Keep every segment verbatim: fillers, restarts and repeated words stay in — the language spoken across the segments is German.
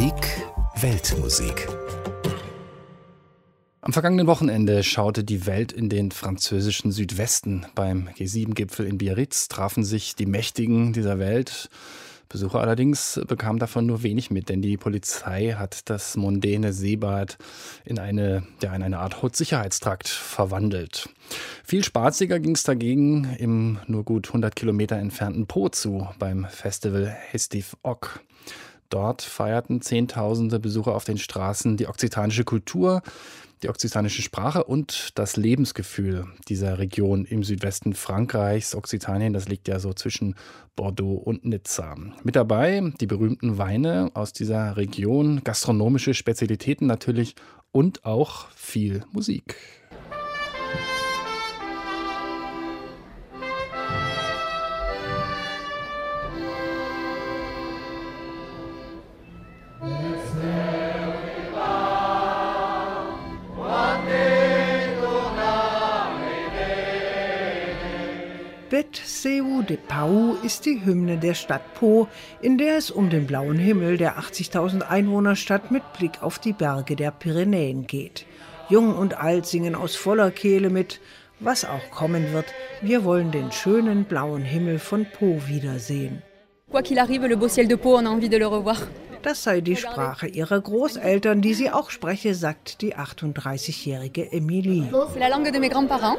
Musik Weltmusik. Am vergangenen Wochenende schaute die Welt in den französischen Südwesten. Beim G sieben Gipfel in Biarritz trafen sich die Mächtigen dieser Welt. Besucher allerdings bekamen davon nur wenig mit, denn die Polizei hat das mondäne Seebad in eine, ja, in eine Art Hochsicherheitstrakt verwandelt. Viel spaßiger ging es dagegen im nur gut hundert Kilometer entfernten Po zu, beim Festival Hestiv Ok. Dort feierten Zehntausende Besucher auf den Straßen die okzitanische Kultur, die okzitanische Sprache und das Lebensgefühl dieser Region im Südwesten Frankreichs. Okzitanien, das liegt ja so zwischen Bordeaux und Nizza. Mit dabei die berühmten Weine aus dieser Region, gastronomische Spezialitäten natürlich und auch viel Musik. Bet-Seu de Pau ist die Hymne der Stadt Po, in der es um den blauen Himmel der achtzigtausend Einwohnerstadt mit Blick auf die Berge der Pyrenäen geht. Jung und alt singen aus voller Kehle mit, was auch kommen wird, wir wollen den schönen blauen Himmel von Po wiedersehen. Quoi qu'il arrive, le beau ciel de Pau, on a envie de le revoir. Das sei die Sprache ihrer Großeltern, die sie auch spreche, sagt die achtunddreißigjährige Emilie. C'est la langue de mes grands-parents.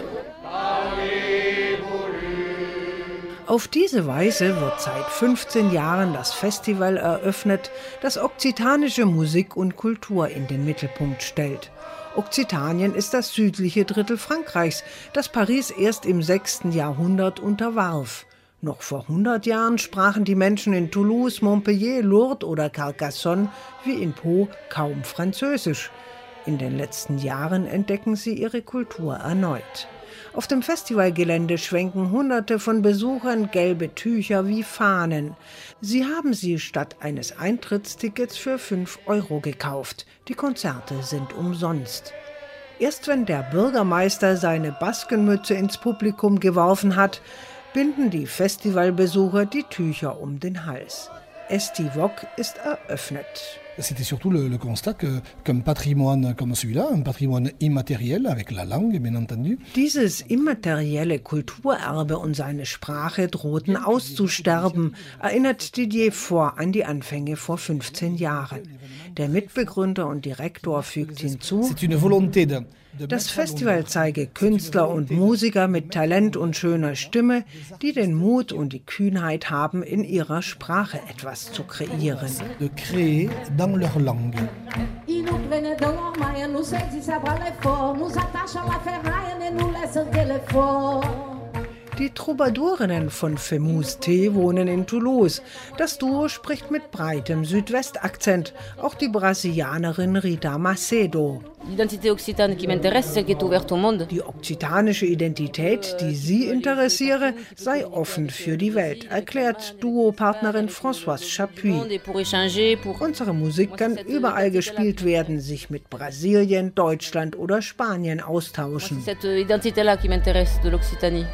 Auf diese Weise wird seit fünfzehn Jahren das Festival eröffnet, das okzitanische Musik und Kultur in den Mittelpunkt stellt. Okzitanien ist das südliche Drittel Frankreichs, das Paris erst im sechsten Jahrhundert unterwarf. Noch vor hundert Jahren sprachen die Menschen in Toulouse, Montpellier, Lourdes oder Carcassonne wie in Po kaum Französisch. In den letzten Jahren entdecken sie ihre Kultur erneut. Auf dem Festivalgelände schwenken Hunderte von Besuchern gelbe Tücher wie Fahnen. Sie haben sie statt eines Eintrittstickets für fünf Euro gekauft. Die Konzerte sind umsonst. Erst wenn der Bürgermeister seine Baskenmütze ins Publikum geworfen hat, binden die Festivalbesucher die Tücher um den Hals. Hestiv Ok ist eröffnet. C'était surtout le, le constat que, qu'un patrimoine comme celui-là, un patrimoine immatériel avec la langue, bien entendu. Dieses immaterielle Kulturerbe und seine Sprache drohten auszusterben, erinnert Didier Faure an die Anfänge vor fünfzehn Jahren. Der Mitbegründer und Direktor fügt hinzu, C'est une volonté de das Festival zeige Künstler und Musiker mit Talent und schöner Stimme, die den Mut und die Kühnheit haben, in ihrer Sprache etwas zu kreieren. de créer dans leur langue. E no planeta Normaia, no sei se sabra lá fora, nos atacha la ferraia, nem no lessa dele fora. Die Troubadourinnen von Famous T wohnen in Toulouse. Das Duo spricht mit breitem Südwestakzent, auch die Brasilianerin Rita Macedo. L'identité occitane qui m'intéresse, celle qui est ouverte au monde. Die okzitanische Identität, die sie interessiere, sei offen für die Welt, erklärt Duopartnerin Françoise Chapuis. Unsere Musik kann überall gespielt werden, sich mit Brasilien, Deutschland oder Spanien austauschen. Cette identité-là qui m'intéresse de l'Occitanie.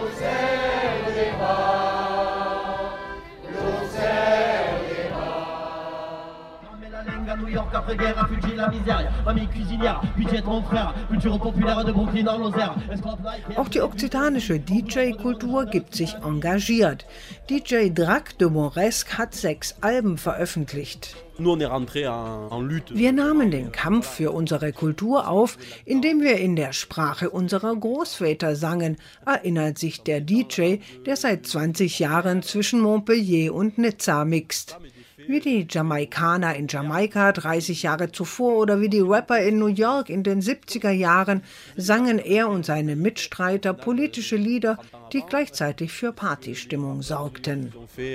Auch die okzitanische D J-Kultur gibt sich engagiert. D J Drac de Moresque hat sechs Alben veröffentlicht. Wir nahmen den Kampf für unsere Kultur auf, indem wir in der Sprache unserer Großväter sangen, erinnert sich der D J, der seit zwanzig Jahren zwischen Montpellier und Nizza mixt. Wie die Jamaikaner in Jamaika dreißig Jahre zuvor oder wie die Rapper in New York in den siebziger Jahren sangen er und seine Mitstreiter politische Lieder, die gleichzeitig für Partystimmung sorgten.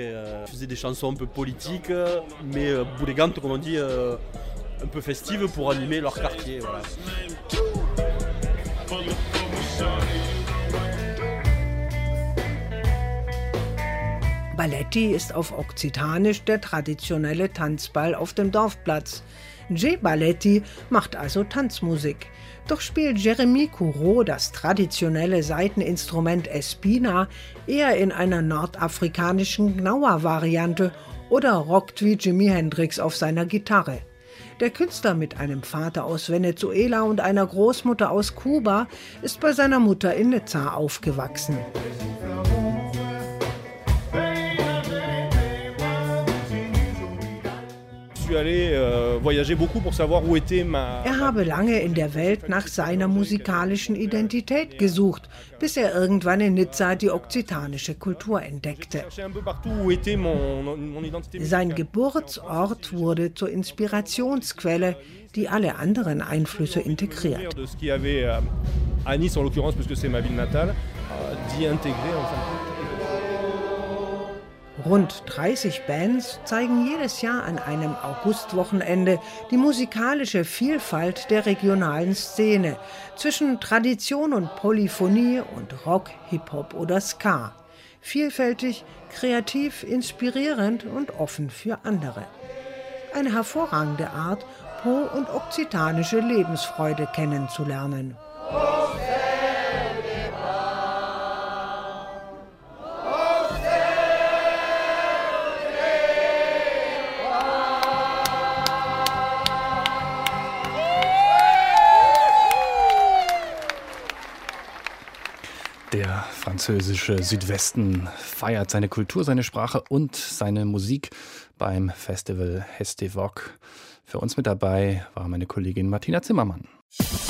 Balletti ist auf Okzitanisch der traditionelle Tanzball auf dem Dorfplatz. J. Balletti macht also Tanzmusik. Doch spielt Jérémy Courreau das traditionelle Saiteninstrument Espina eher in einer nordafrikanischen Gnawa-Variante oder rockt wie Jimi Hendrix auf seiner Gitarre. Der Künstler mit einem Vater aus Venezuela und einer Großmutter aus Kuba ist bei seiner Mutter in Nizza aufgewachsen. Er habe lange in der Welt nach seiner musikalischen Identität gesucht, bis er irgendwann in Nizza die okzitanische Kultur entdeckte. Sein Geburtsort wurde zur Inspirationsquelle, die alle anderen Einflüsse integriert. Rund dreißig Bands zeigen jedes Jahr an einem Augustwochenende die musikalische Vielfalt der regionalen Szene zwischen Tradition und Polyphonie und Rock, Hip-Hop oder Ska. Vielfältig, kreativ, inspirierend und offen für andere. Eine hervorragende Art, Po- und okzitanische Lebensfreude kennenzulernen. Der französische Südwesten feiert seine Kultur, seine Sprache und seine Musik beim Festival Hestevock. Für uns mit dabei war meine Kollegin Martina Zimmermann.